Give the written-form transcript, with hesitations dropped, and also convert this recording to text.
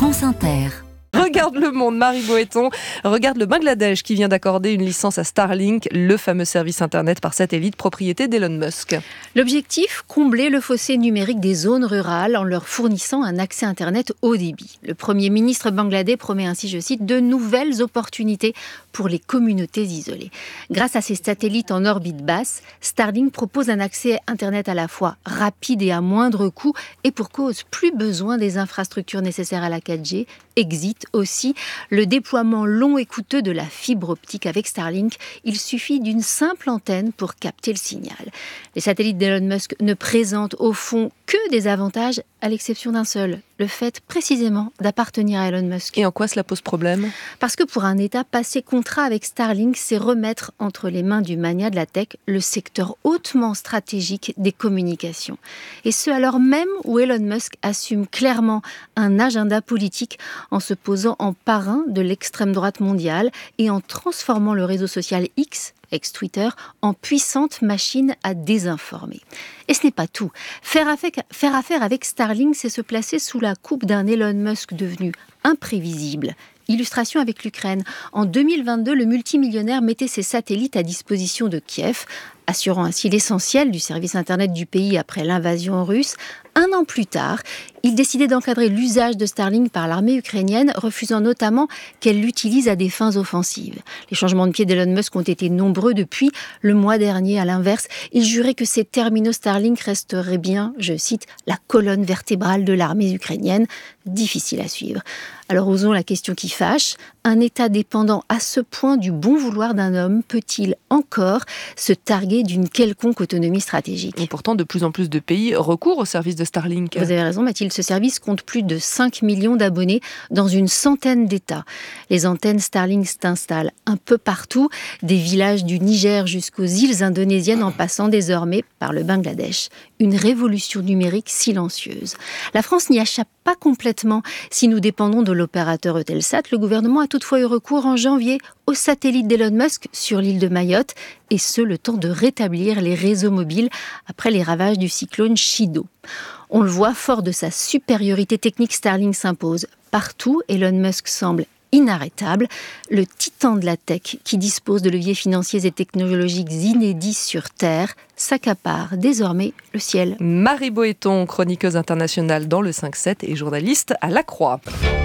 France Inter. Regarde le monde, Marie Boëton. Regarde le Bangladesh qui vient d'accorder une licence à Starlink, le fameux service internet par satellite propriété d'Elon Musk. L'objectif, combler le fossé numérique des zones rurales en leur fournissant un accès internet haut débit. Le Premier ministre bangladais promet ainsi, je cite, de nouvelles opportunités pour les communautés isolées. Grâce à ces satellites en orbite basse, Starlink propose un accès internet à la fois rapide et à moindre coût, et pour cause, plus besoin des infrastructures nécessaires à la 4G. Exit aussi le déploiement long et coûteux de la fibre optique. Avec Starlink, il suffit d'une simple antenne pour capter le signal. Les satellites d'Elon Musk ne présentent au fond que des avantages, à l'exception d'un seul, le fait précisément d'appartenir à Elon Musk. Et en quoi cela pose problème ? Parce que pour un État, passer contrat avec Starlink, c'est remettre entre les mains du mania de la tech le secteur hautement stratégique des communications. Et ce, alors même où Elon Musk assume clairement un agenda politique en se posant en parrain de l'extrême droite mondiale et en transformant le réseau social X, ex-Twitter, en puissante machine à désinformer. Et ce n'est pas tout. Faire affaire avec Starlink, c'est se placer sous la coupe d'un Elon Musk devenu imprévisible. Illustration avec l'Ukraine. En 2022, le multimillionnaire mettait ses satellites à disposition de Kiev, assurant ainsi l'essentiel du service Internet du pays après l'invasion russe. Un an plus tard, il décidait d'encadrer l'usage de Starlink par l'armée ukrainienne, refusant notamment qu'elle l'utilise à des fins offensives. Les changements de pied d'Elon Musk ont été nombreux depuis le mois dernier. À l'inverse, il jurait que ces terminaux Starlink resteraient bien, je cite, la colonne vertébrale de l'armée ukrainienne. Difficile à suivre. Alors osons la question qui fâche. Un État dépendant à ce point du bon vouloir d'un homme peut-il encore se targuer d'une quelconque autonomie stratégique ? Et pourtant, de plus en plus de pays recourent au service de Starlink. Vous avez raison, Mathilde. Ce service compte plus de 5 millions d'abonnés dans une centaine d'États. Les antennes Starlink s'installent un peu partout, des villages du Niger jusqu'aux îles indonésiennes en passant désormais par le Bangladesh. Une révolution numérique silencieuse. La France n'y échappe pas complètement. Si nous dépendons de l'opérateur Eutelsat, le gouvernement a toutefois eu recours en janvier aux satellites d'Elon Musk sur l'île de Mayotte, et ce, le temps de rétablir les réseaux mobiles après les ravages du cyclone Chido. On le voit, fort de sa supériorité technique, Starlink s'impose partout. Elon Musk semble inarrêtable. Le titan de la tech, qui dispose de leviers financiers et technologiques inédits sur Terre, s'accapare désormais le ciel. Marie Boëton, chroniqueuse internationale dans le 5-7 et journaliste à La Croix.